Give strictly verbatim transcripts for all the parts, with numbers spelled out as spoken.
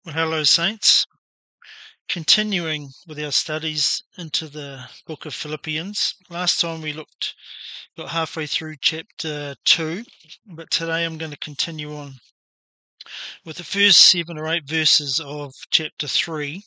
Well, hello, Saints. Continuing with our studies into the book of Philippians. Last time we looked, got halfway through chapter two, but today I'm going to continue on with the first seven or eight verses of chapter three.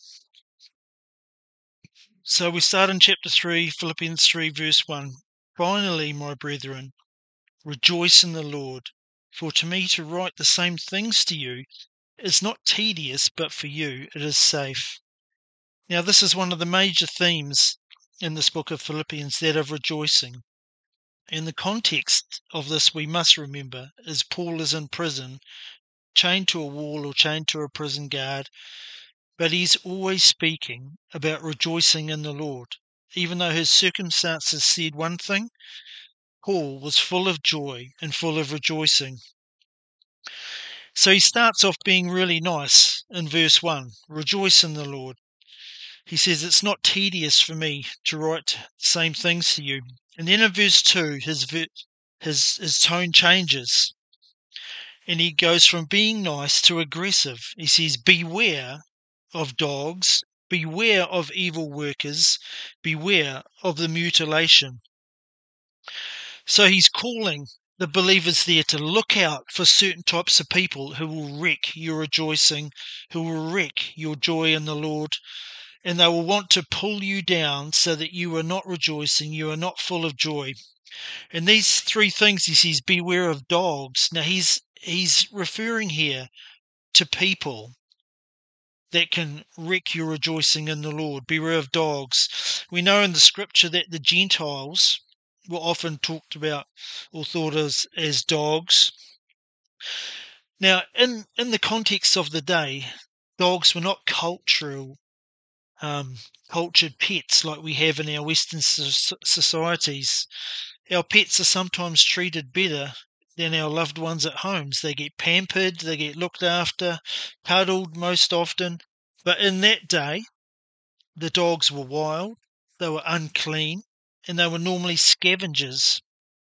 So we start in chapter three, Philippians three, verse one. Finally, my brethren, rejoice in the Lord. For to me to write the same things to you is not tedious, but for you it is safe. Now, this is one of the major themes in this book of Philippians, that of rejoicing. In the context of this, we must remember, is Paul is in prison, chained to a wall or chained to a prison guard, but he's always speaking about rejoicing in the Lord. Even though his circumstances said one thing, Paul was full of joy and full of rejoicing. So he starts off being really nice in verse one, rejoice in the Lord. He says, it's not tedious for me to write the same things to you. And then in verse two, his, his, his tone changes. And he goes from being nice to aggressive. He says, beware of dogs, beware of evil workers, beware of the mutilation. So he's calling the believers there to look out for certain types of people who will wreck your rejoicing, who will wreck your joy in the Lord. And they will want to pull you down so that you are not rejoicing, you are not full of joy. And these three things, he says, beware of dogs. Now, he's he's referring here to people that can wreck your rejoicing in the Lord. Beware of dogs. We know in the scripture that the Gentiles were often talked about or thought as, as dogs. Now, in, in the context of the day, dogs were not cultural Um, cultured pets like we have in our Western societies. Our pets are sometimes treated better than our loved ones at homes. They get pampered, they get looked after, cuddled most often. But in that day, the dogs were wild, they were unclean, and they were normally scavengers.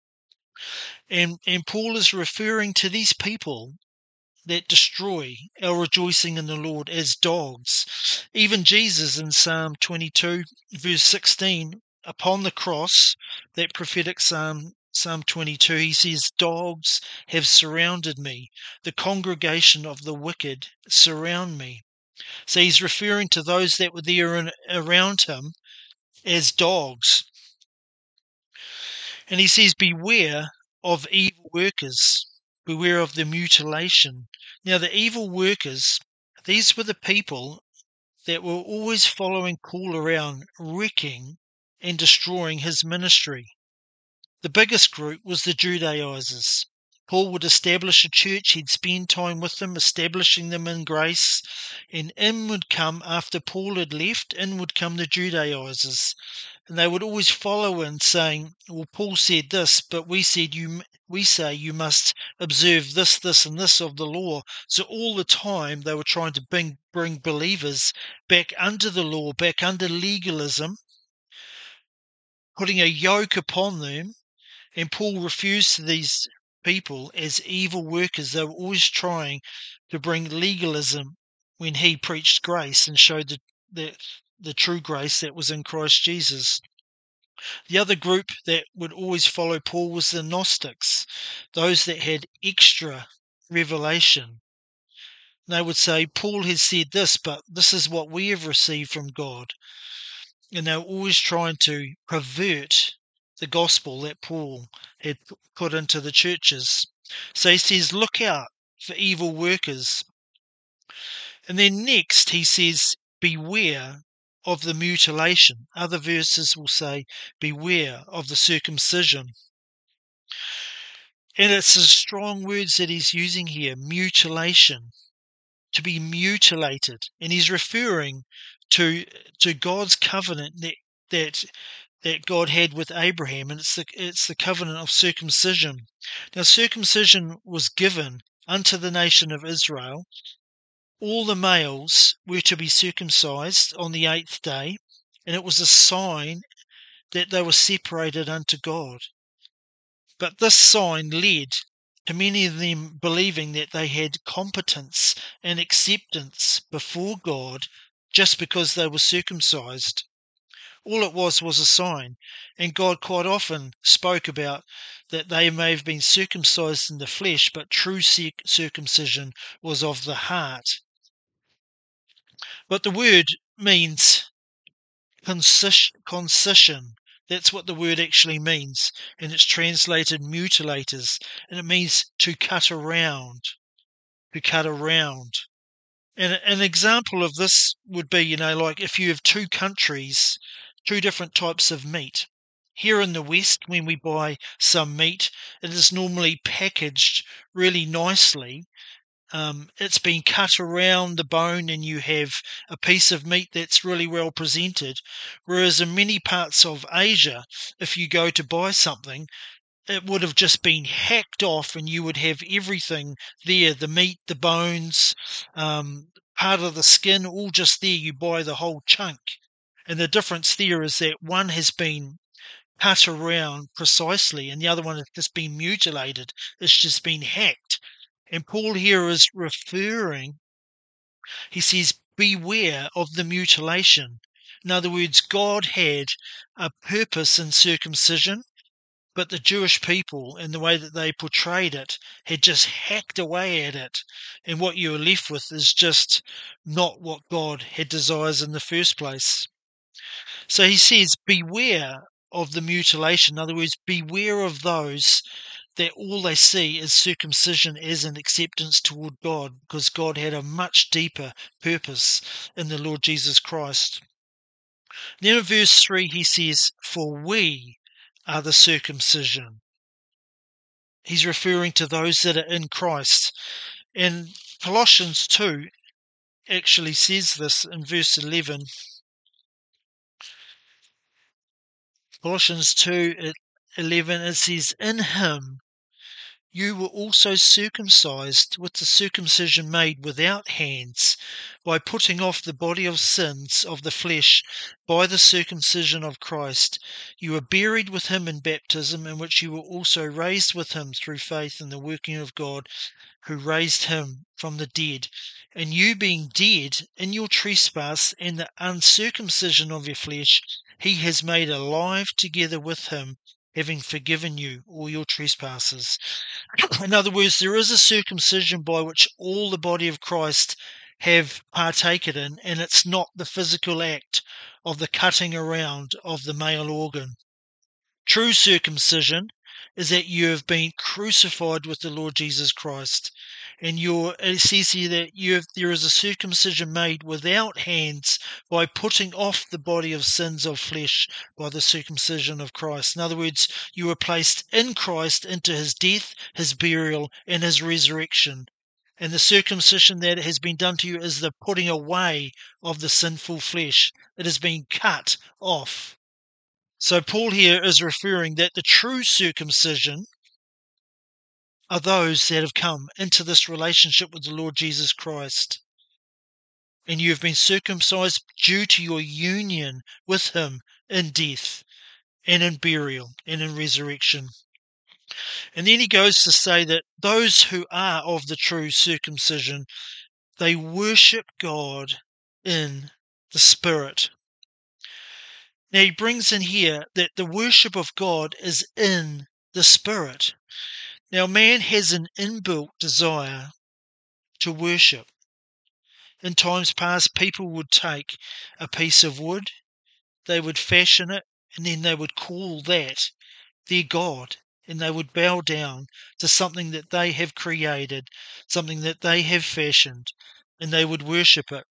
And, and Paul is referring to these people that destroy our rejoicing in the Lord as dogs. Even Jesus in Psalm twenty-two, verse sixteen, upon the cross, that prophetic Psalm, Psalm twenty-two, he says, dogs have surrounded me. The congregation of the wicked surround me. So he's referring to those that were there and around him as dogs. And he says, beware of evil workers. Beware of the mutilation. Now, the evil workers, these were the people that were always following Paul around, wrecking and destroying his ministry. The biggest group was the Judaizers. Paul would establish a church, he'd spend time with them, establishing them in grace, and in would come, after Paul had left, in would come the Judaizers. And they would always follow in saying, well, Paul said this, but we said you, we say you must observe this, this, and this of the law. So all the time they were trying to bring, bring believers back under the law, back under legalism, putting a yoke upon them. And Paul refused to these people as evil workers. They were always trying to bring legalism when he preached grace and showed the, the, the true grace that was in Christ Jesus. The other group that would always follow Paul was the Gnostics, those that had extra revelation. They would say, Paul has said this, but this is what we have received from God. And they were always trying to pervert the gospel that Paul had put into the churches. So he says, look out for evil workers. And then next he says, beware of the mutilation. Other verses will say, beware of the circumcision. And it's the strong words that he's using here, mutilation, to be mutilated. And he's referring to to God's covenant that that that God had with Abraham, and it's the it's the covenant of circumcision. Now, circumcision was given unto the nation of Israel. All the males were to be circumcised on the eighth day, and it was a sign that they were separated unto God. But this sign led to many of them believing that they had competence and acceptance before God just because they were circumcised. All it was was a sign, and God quite often spoke about that they may have been circumcised in the flesh, but true circumcision was of the heart. But the word means concision. That's what the word actually means, and it's translated mutilators, and it means to cut around, to cut around. And an example of this would be, you know, like if you have two countries, two different types of meat. Here in the West, when we buy some meat, it is normally packaged really nicely. Um, it's been cut around the bone and you have a piece of meat that's really well presented. Whereas in many parts of Asia, if you go to buy something, it would have just been hacked off and you would have everything there, the meat, the bones, um, part of the skin, all just there. You buy the whole chunk. And the difference there is that one has been cut around precisely and the other one has just been mutilated. It's just been hacked. And Paul here is referring, he says, beware of the mutilation. In other words, God had a purpose in circumcision, but the Jewish people, in the way that they portrayed it, had just hacked away at it. And what you are left with is just not what God had desires in the first place. So he says, beware of the mutilation. In other words, beware of those that all they see is circumcision as an acceptance toward God, because God had a much deeper purpose in the Lord Jesus Christ. Then in verse three he says, for we are the circumcision. He's referring to those that are in Christ. And Colossians two actually says this in verse eleven. Colossians two eleven, it says, in him you were also circumcised with the circumcision made without hands, by putting off the body of sins of the flesh by the circumcision of Christ. You were buried with him in baptism, in which you were also raised with him through faith in the working of God, who raised him from the dead. And you being dead in your trespass and the uncircumcision of your flesh, he has made alive together with him, having forgiven you all your trespasses. In other words, there is a circumcision by which all the body of Christ have partaken in, and it's not the physical act of the cutting around of the male organ. True circumcision is that you have been crucified with the Lord Jesus Christ. And you're, it says here that you have, there is a circumcision made without hands, by putting off the body of sins of flesh by the circumcision of Christ. In other words, you were placed in Christ into his death, his burial, and his resurrection. And the circumcision that has been done to you is the putting away of the sinful flesh. It has been cut off. So Paul here is referring that the true circumcision are those that have come into this relationship with the Lord Jesus Christ. And you have been circumcised due to your union with him in death and in burial and in resurrection. And then he goes to say that those who are of the true circumcision, they worship God in the Spirit. Now he brings in here that the worship of God is in the Spirit. Now man has an inbuilt desire to worship. In times past, people would take a piece of wood, they would fashion it, and then they would call that their God, and they would bow down to something that they have created, something that they have fashioned, and they would worship it.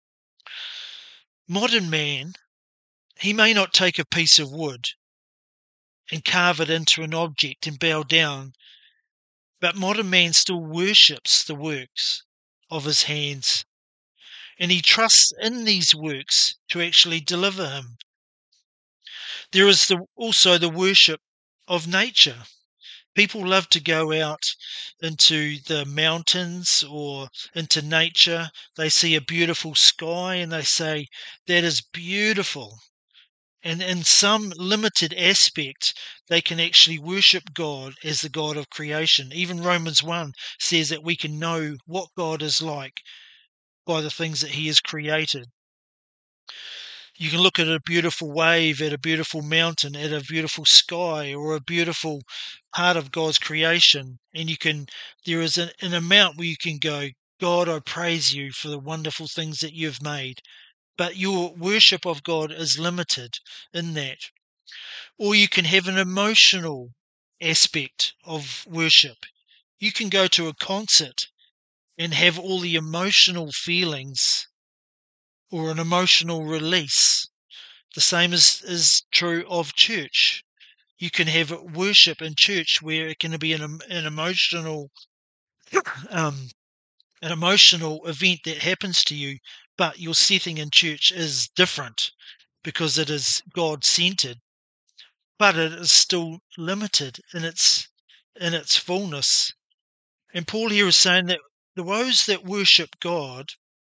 Modern man, he may not take a piece of wood and carve it into an object and bow down, but modern man still worships the works of his hands, and he trusts in these works to actually deliver him. There is the, also the worship of nature. People love to go out into the mountains or into nature. They see a beautiful sky and they say, that is beautiful. And in some limited aspect, they can actually worship God as the God of creation. Even Romans one says that we can know what God is like by the things that he has created. You can look at a beautiful wave, at a beautiful mountain, at a beautiful sky, or a beautiful part of God's creation, and you can there is an, an amount where you can go, God, I praise you for the wonderful things that you've made. But your worship of God is limited in that. Or you can have an emotional aspect of worship. You can go to a concert and have all the emotional feelings or an emotional release. The same is, is true of church. You can have worship in church where it can be an, an emotional um, an emotional event that happens to you, but your setting in church is different because it is God-centered, but it is still limited in its in its fullness. And Paul here is saying that those that worship God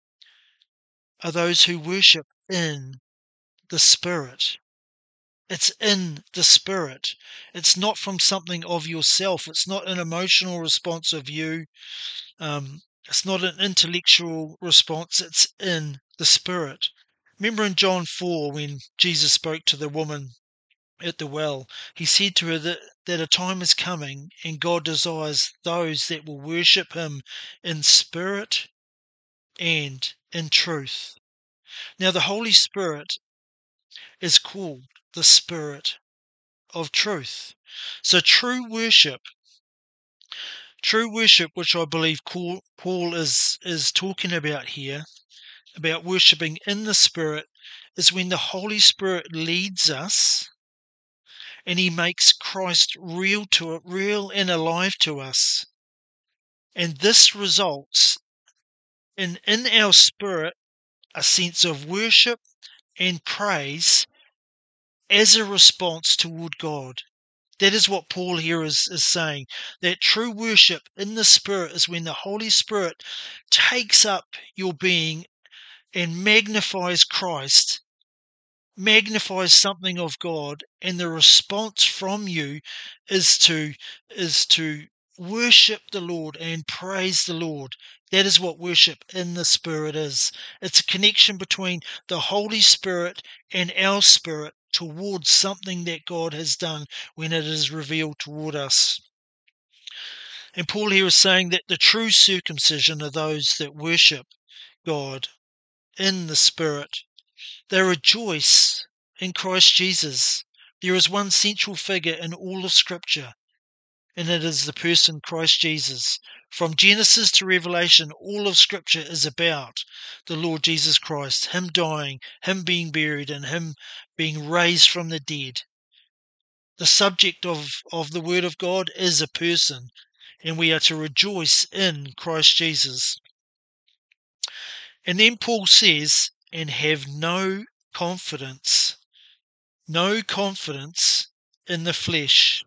are those who worship in the Spirit. It's in the Spirit. It's not from something of yourself. It's not an emotional response of you. Um, it's not an intellectual response. It's in the Spirit. Remember in John four when Jesus spoke to the woman at the well, he said to her that, that a time is coming and God desires those that will worship him in spirit and in truth. Now the Holy Spirit is called the Spirit of truth. So true worship, true worship, which I believe Paul is, is talking about here, about worshipping in the Spirit, is when the Holy Spirit leads us and he makes Christ real to real and alive to us. And this results in, in our spirit, a sense of worship and praise as a response toward God. That is what Paul here is, is saying. That true worship in the Spirit is when the Holy Spirit takes up your being and magnifies Christ, magnifies something of God, and the response from you is to is to worship the Lord and praise the Lord. That is what worship in the Spirit is. It's a connection between the Holy Spirit and our spirit towards something that God has done when it is revealed toward us. And Paul here is saying that the true circumcision are those that worship God in the Spirit. They rejoice in Christ Jesus. There is one central figure in all of Scripture, and it is the person Christ Jesus. From Genesis to Revelation, all of Scripture is about the Lord Jesus Christ, him dying, him being buried, and him being raised from the dead. The subject of, of the Word of God is a person, and we are to rejoice in Christ Jesus. And then Paul says, and have no confidence, no confidence in the flesh.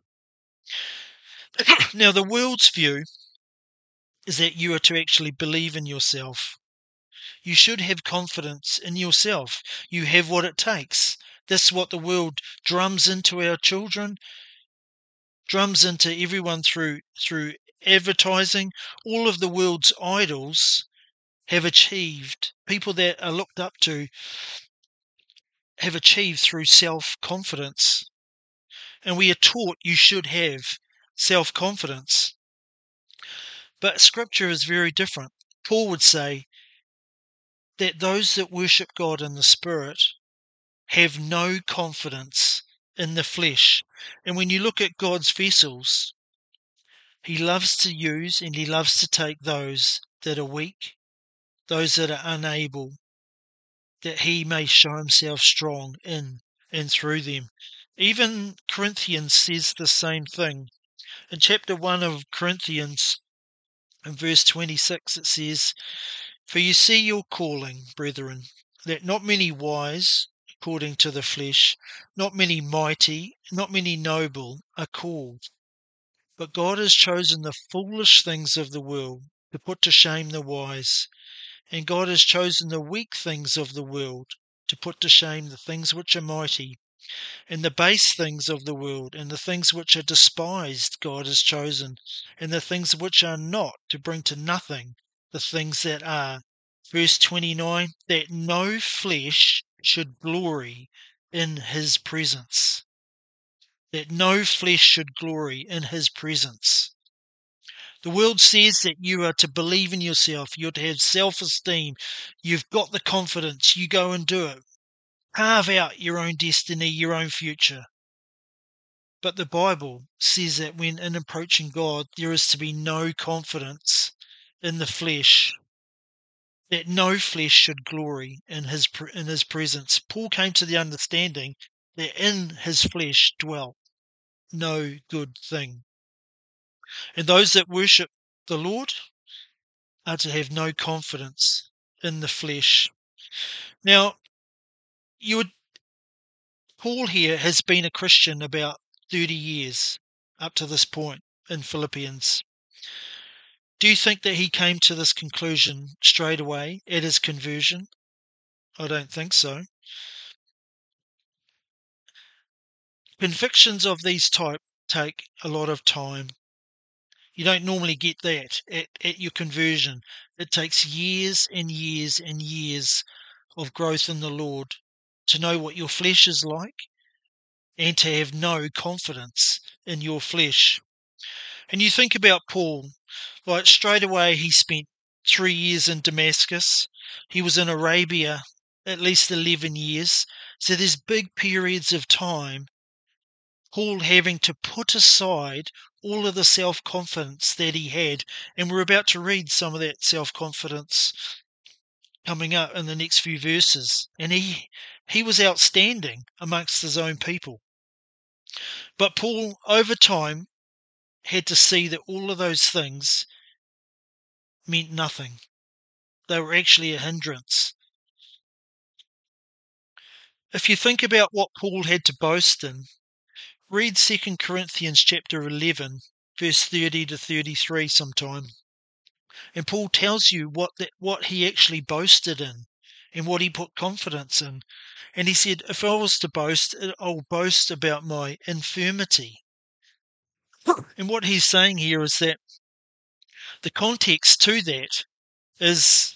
Now, the world's view is that you are to actually believe in yourself. You should have confidence in yourself. You have what it takes. That's what the world drums into our children, drums into everyone through through advertising. All of the world's idols have achieved, people that are looked up to have achieved through self-confidence. And we are taught you should have self-confidence. But Scripture is very different. Paul would say that those that worship God in the Spirit have no confidence in the flesh. And when you look at God's vessels, he loves to use and he loves to take those that are weak, those that are unable, that he may show himself strong in and through them. Even Corinthians says the same thing. In chapter one of Corinthians, in verse twenty-six, it says, "For you see your calling, brethren, that not many wise, according to the flesh, not many mighty, not many noble are called. But God has chosen the foolish things of the world to put to shame the wise. And God has chosen the weak things of the world to put to shame the things which are mighty, And the base things of the world, and the things which are despised, God has chosen, and the things which are not, to bring to nothing the things that are. Verse twenty-nine, that no flesh should glory in his presence. That no flesh should glory in his presence. The world says that you are to believe in yourself, you're to have self-esteem, you've got the confidence, you go and do it. Carve out your own destiny, your own future. But the Bible says that when in approaching God, there is to be no confidence in the flesh, that no flesh should glory in his in his presence. Paul came to the understanding that in his flesh dwelt no good thing. And those that worship the Lord are to have no confidence in the flesh. Now, you would, Paul here has been a Christian about thirty years up to this point in Philippians. Do you think that he came to this conclusion straight away at his conversion? I don't think so. Convictions of these type take a lot of time. You don't normally get that at, at your conversion. It takes years and years and years of growth in the Lord to know what your flesh is like and to have no confidence in your flesh. And you think about Paul, like straight away he spent three years in Damascus. He was in Arabia at least eleven years. So there's big periods of time, Paul having to put aside all of the self-confidence that he had. And we're about to read some of that self-confidence coming up in the next few verses. And he, he was outstanding amongst his own people. But Paul, over time, had to see that all of those things meant nothing. They were actually a hindrance. If you think about what Paul had to boast in, read Second Corinthians chapter eleven, verse thirty to thirty-three sometime. And Paul tells you what that, what he actually boasted in and what he put confidence in. And he said, if I was to boast, I'll boast about my infirmity. And what he's saying here is that the context to that is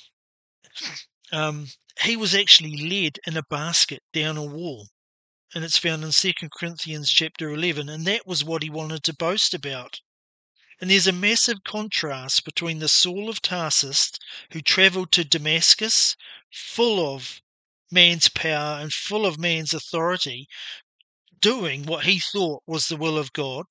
um, he was actually led in a basket down a wall. And it's found in Second Corinthians chapter eleven. And that was what he wanted to boast about. And there's a massive contrast between the Saul of Tarsus, who travelled to Damascus, full of man's power and full of man's authority, doing what he thought was the will of God,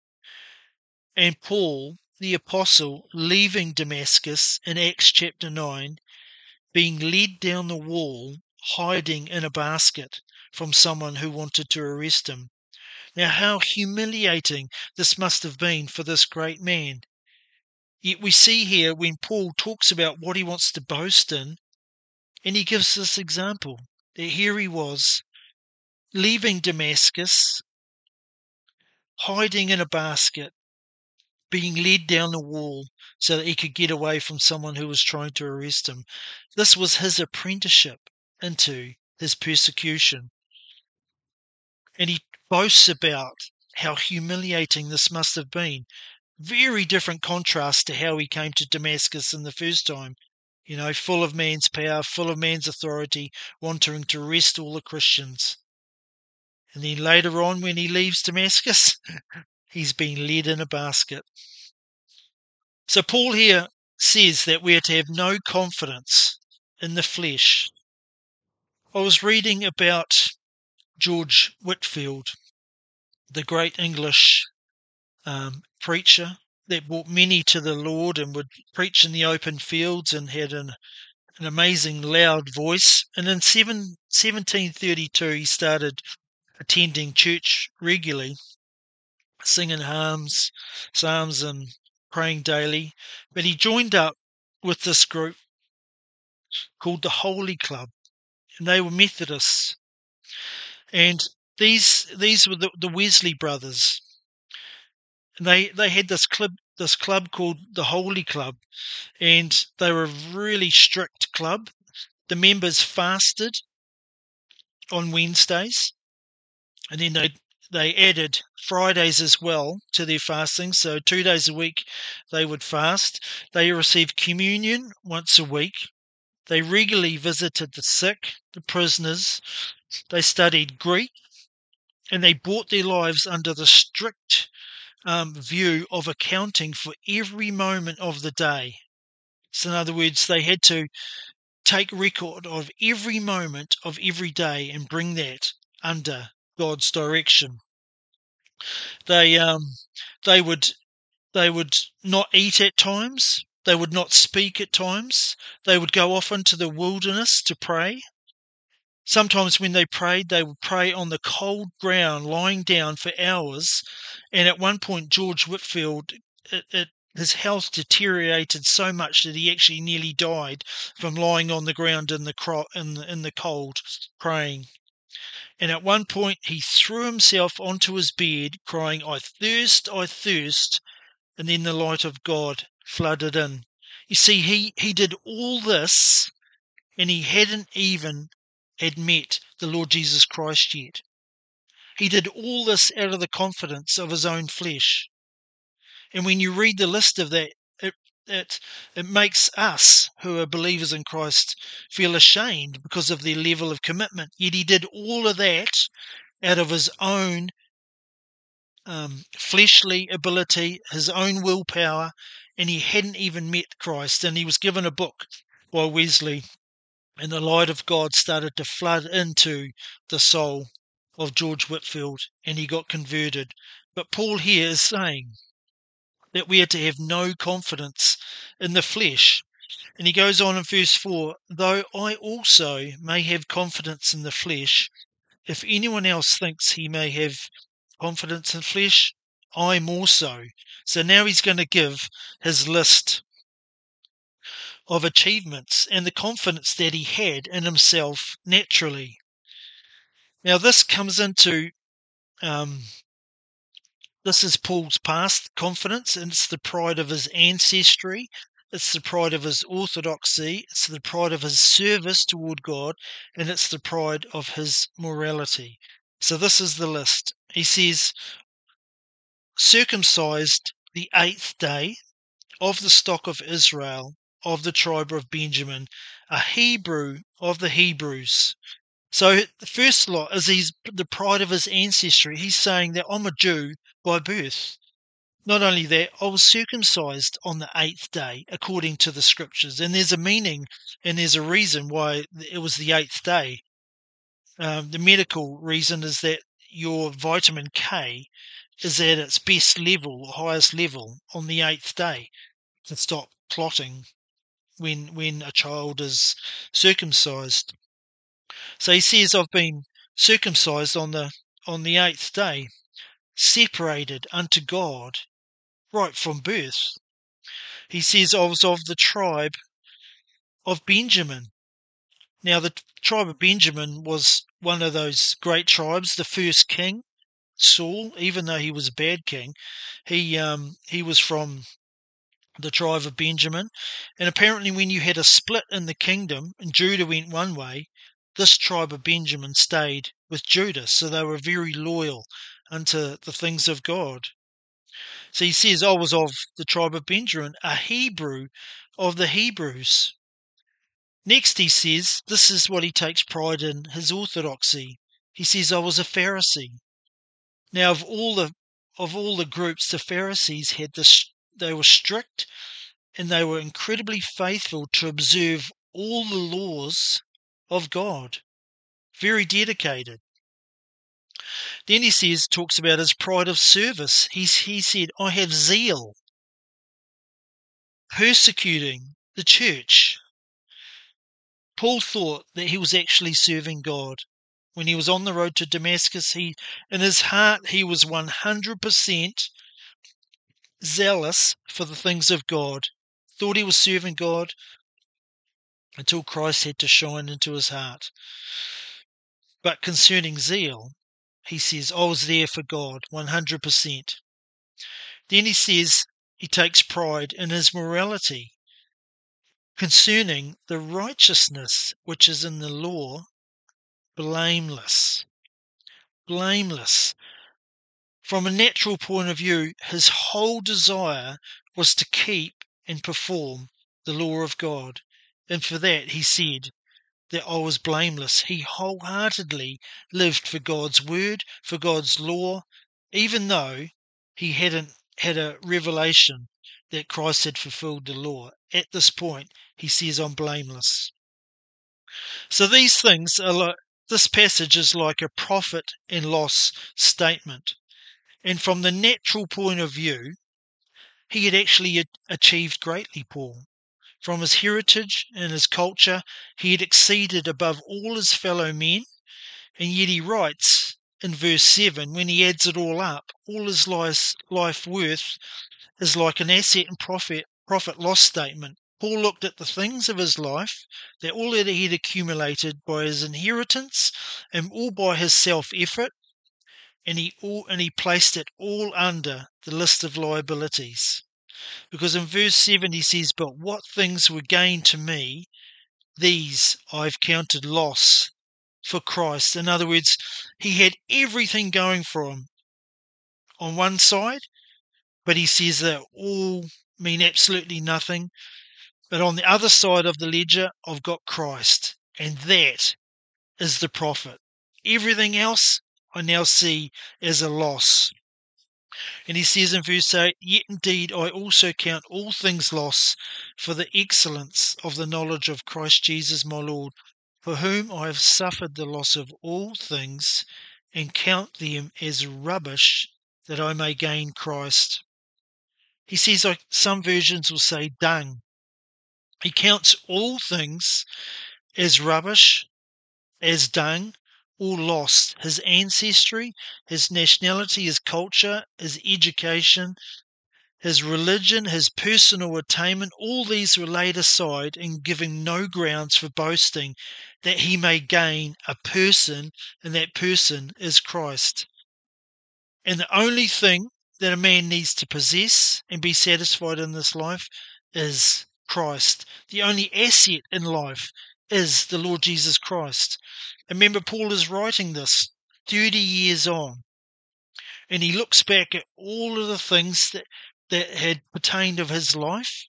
and Paul, the apostle, leaving Damascus in Acts chapter nine, being led down the wall, hiding in a basket from someone who wanted to arrest him. Now, how humiliating this must have been for this great man. Yet we see here when Paul talks about what he wants to boast in, and he gives this example, that here he was, leaving Damascus, hiding in a basket, being led down the wall so that he could get away from someone who was trying to arrest him. This was his apprenticeship into his persecution. And he boasts about how humiliating this must have been. Very different contrast to how he came to Damascus in the first time. You know, full of man's power, full of man's authority, wanting to arrest all the Christians. And then later on, when he leaves Damascus, he's been led in a basket. So Paul here says that we are to have no confidence in the flesh. I was reading about George Whitefield, the great English um, preacher that brought many to the Lord and would preach in the open fields and had an, an amazing loud voice. And in seventeen thirty-two, he started attending church regularly, singing hymns, psalms, and praying daily. But he joined up with this group called the Holy Club, and they were Methodists. And these these were the, the Wesley brothers. And they they had this club this club called the Holy Club, and they were a really strict club. The members fasted on Wednesdays. And then they they added Fridays as well to their fasting. So two days a week they would fast. They received communion once a week. They regularly visited the sick, the prisoners. They studied Greek, and they brought their lives under the strict um, view of accounting for every moment of the day. So in other words, they had to take record of every moment of every day and bring that under God's direction. They um, they would they would not eat at times. They would not speak at times. They would go off into the wilderness to pray. Sometimes when they prayed, they would pray on the cold ground, lying down for hours. And at one point, George Whitefield, it, it, his health deteriorated so much that he actually nearly died from lying on the ground in the, cro- in the, in the cold, praying. And at one point, he threw himself onto his bed, crying, "I thirst, I thirst." And then the light of God flooded in. You see, he, he did all this, and he hadn't even had met the Lord Jesus Christ yet. He did all this out of the confidence of his own flesh. And when you read the list of that, it it, it makes us who are believers in Christ feel ashamed because of their level of commitment. Yet he did all of that out of his own um, fleshly ability, his own willpower, and he hadn't even met Christ. And he was given a book by Wesley, and the light of God started to flood into the soul of George Whitefield, and he got converted. But Paul here is saying that we are to have no confidence in the flesh. And he goes on in verse four, "Though I also may have confidence in the flesh, if anyone else thinks he may have confidence in flesh, I more so." So now he's going to give his list of achievements and the confidence that he had in himself naturally. Now this comes into, um, this is Paul's past confidence, and it's the pride of his ancestry, it's the pride of his orthodoxy, it's the pride of his service toward God, and it's the pride of his morality. So this is the list. He says, "Circumcised the eighth day, of the stock of Israel, of the tribe of Benjamin, a Hebrew of the Hebrews." So the first lot is he's the pride of his ancestry. He's saying that I'm a Jew by birth. Not only that, I was circumcised on the eighth day, according to the scriptures. And there's a meaning and there's a reason why it was the eighth day. Um, the medical reason is that your vitamin K is at its best level, or highest level, on the eighth day to stop clotting when when a child is circumcised. So he says, I've been circumcised on the on the eighth day, separated unto God right from birth. He says, I was of the tribe of Benjamin. Now the tribe of Benjamin was one of those great tribes. The first king, Saul, even though he was a bad king, he um he was from the tribe of Benjamin. And apparently when you had a split in the kingdom and Judah went one way, this tribe of Benjamin stayed with Judah. So they were very loyal unto the things of God. So he says, I was of the tribe of Benjamin, a Hebrew of the Hebrews. Next he says, this is what he takes pride in, his orthodoxy. He says, I was a Pharisee. Now of all the of all the groups, the Pharisees had this, they were strict, and they were incredibly faithful to observe all the laws of God. Very dedicated. Then he says, talks about his pride of service. He's, he said, I have zeal, persecuting the church. Paul thought that he was actually serving God. When he was on the road to Damascus, he, in his heart, he was one hundred percent zealous for the things of God. Thought he was serving God until Christ had to shine into his heart. But concerning zeal, he says, I was there for God, one hundred percent. Then he says he takes pride in his morality. Concerning the righteousness which is in the law, blameless. blameless. From a natural point of view, his whole desire was to keep and perform the law of God. And for that, he said that I was blameless. He wholeheartedly lived for God's word, for God's law, even though he hadn't had a revelation that Christ had fulfilled the law. At this point, he says, I'm blameless. So these things are like, this passage is like a profit and loss statement. And from the natural point of view, he had actually achieved greatly, Paul. From his heritage and his culture, he had exceeded above all his fellow men. And yet he writes in verse seven, when he adds it all up, all his life, life worth is like an asset and profit, profit loss statement. Paul looked at the things of his life, that all that he had accumulated by his inheritance and all by his self-effort, and he all and he placed it all under the list of liabilities. Because in verse seven he says, but what things were gained to me, these I've counted loss for Christ. In other words, he had everything going for him on one side, but he says that all mean absolutely nothing. But on the other side of the ledger, I've got Christ, and that is the profit. Everything else I now see as a loss. And he says in verse eight, yet indeed I also count all things loss for the excellence of the knowledge of Christ Jesus my Lord, for whom I have suffered the loss of all things, and count them as rubbish, that I may gain Christ. He says, like some versions will say, dung. He counts all things as rubbish, as dung, all lost. His ancestry, his nationality, his culture, his education, his religion, his personal attainment, all these were laid aside in giving no grounds for boasting, that he may gain a person, and that person is Christ. And the only thing that a man needs to possess and be satisfied in this life is Christ. The only asset in life is the Lord Jesus Christ. And remember, Paul is writing this thirty years on, and he looks back at all of the things that, that had pertained of his life,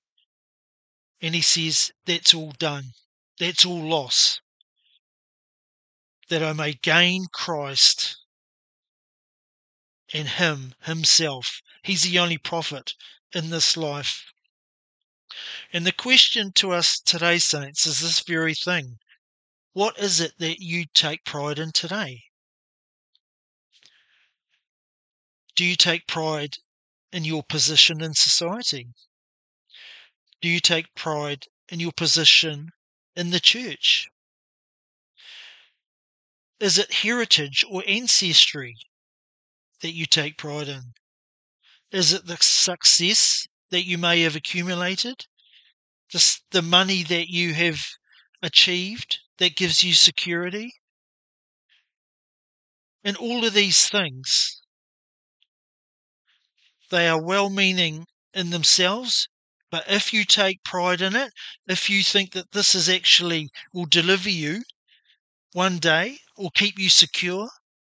and he says, that's all done. That's all loss, that I may gain Christ and him, himself. He's the only profit in this life. And the question to us today, saints, is this very thing. What is it that you take pride in today? Do you take pride in your position in society? Do you take pride in your position in the church? Is it heritage or ancestry that you take pride in? Is it the success that you may have accumulated? Just the money that you have achieved that gives you security? And all of these things, they are well-meaning in themselves, but if you take pride in it, if you think that this is actually will deliver you one day or keep you secure,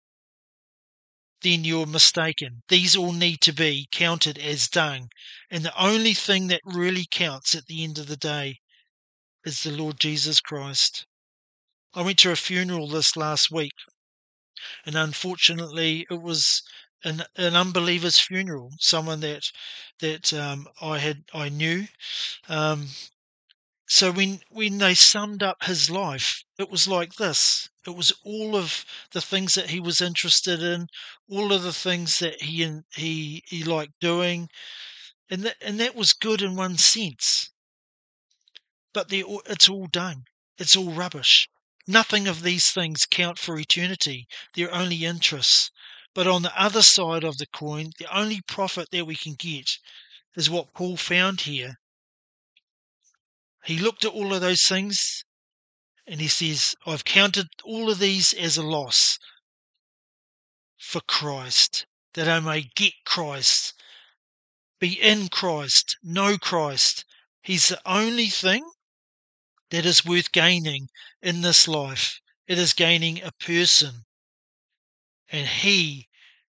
then you're mistaken. These all need to be counted as dung. And the only thing that really counts at the end of the day is the Lord Jesus Christ. I went to a funeral this last week, and unfortunately it was an, an unbeliever's funeral, someone that that um, I had I knew. Um, so when when they summed up his life, it was like this. It was all of the things that he was interested in, all of the things that he he he liked doing, and that and that was good in one sense. But it's all done. It's all rubbish. Nothing of these things count for eternity. They're only interests. But on the other side of the coin, the only profit that we can get is what Paul found here. He looked at all of those things and he says, I've counted all of these as a loss for Christ, that I may get Christ, be in Christ, know Christ. He's the only thing that is worth gaining in this life. It is gaining a person. and He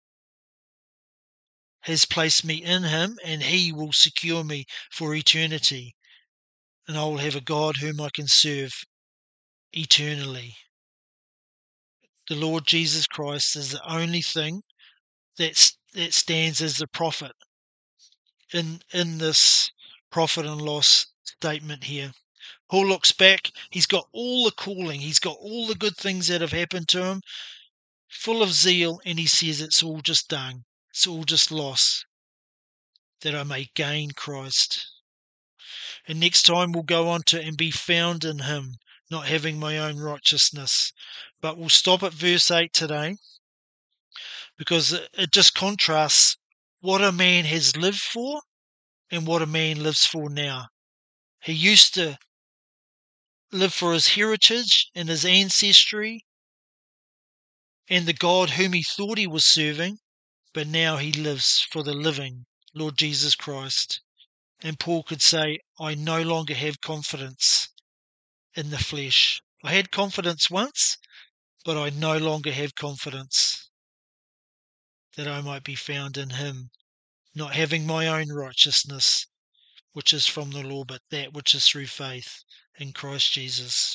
has placed me in Him, and He will secure me for eternity. And I will have a God whom I can serve eternally. The Lord Jesus Christ is the only thing that, that stands as the prophet in, in this profit and loss statement here. Paul looks back, he's got all the calling, he's got all the good things that have happened to him, full of zeal, and he says it's all just dung, it's all just loss, that I may gain Christ. And next time we'll go on to and be found in Him, not having my own righteousness. But we'll stop at verse eight today, because it, it just contrasts what a man has lived for and what a man lives for now. He used to live for his heritage and his ancestry and the God whom he thought he was serving, but now he lives for the living Lord Jesus Christ. And Paul could say, I no longer have confidence in the flesh. I had confidence once, but I no longer have confidence, that I might be found in Him, not having my own righteousness, which is from the law, but that which is through faith in Christ Jesus.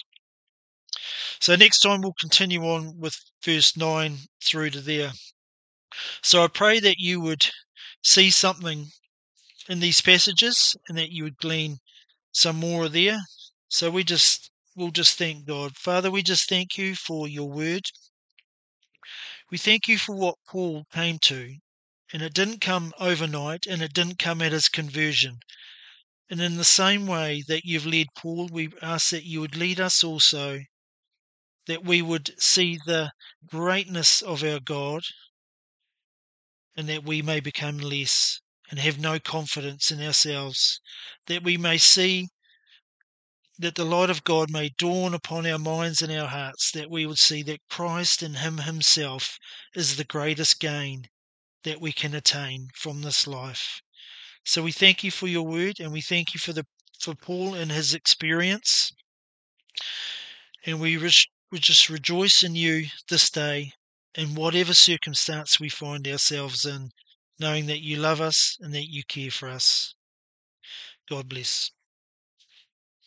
So next time we'll continue on with verse nine through to there. So I pray that you would see something in these passages and that you would glean some more there. So we just we'll just thank God. Father, we just thank you for your word. We thank you for what Paul came to, and it didn't come overnight, and it didn't come at his conversion. And in the same way that you've led Paul, we ask that you would lead us also, that we would see the greatness of our God, and that we may become less and have no confidence in ourselves, that we may see, that the light of God may dawn upon our minds and our hearts, that we would see that Christ in Him Himself is the greatest gain that we can attain from this life. So we thank you for your word, and we thank you for the for Paul and his experience, and we, re- we just rejoice in you this day, in whatever circumstance we find ourselves in, knowing that you love us and that you care for us. God bless.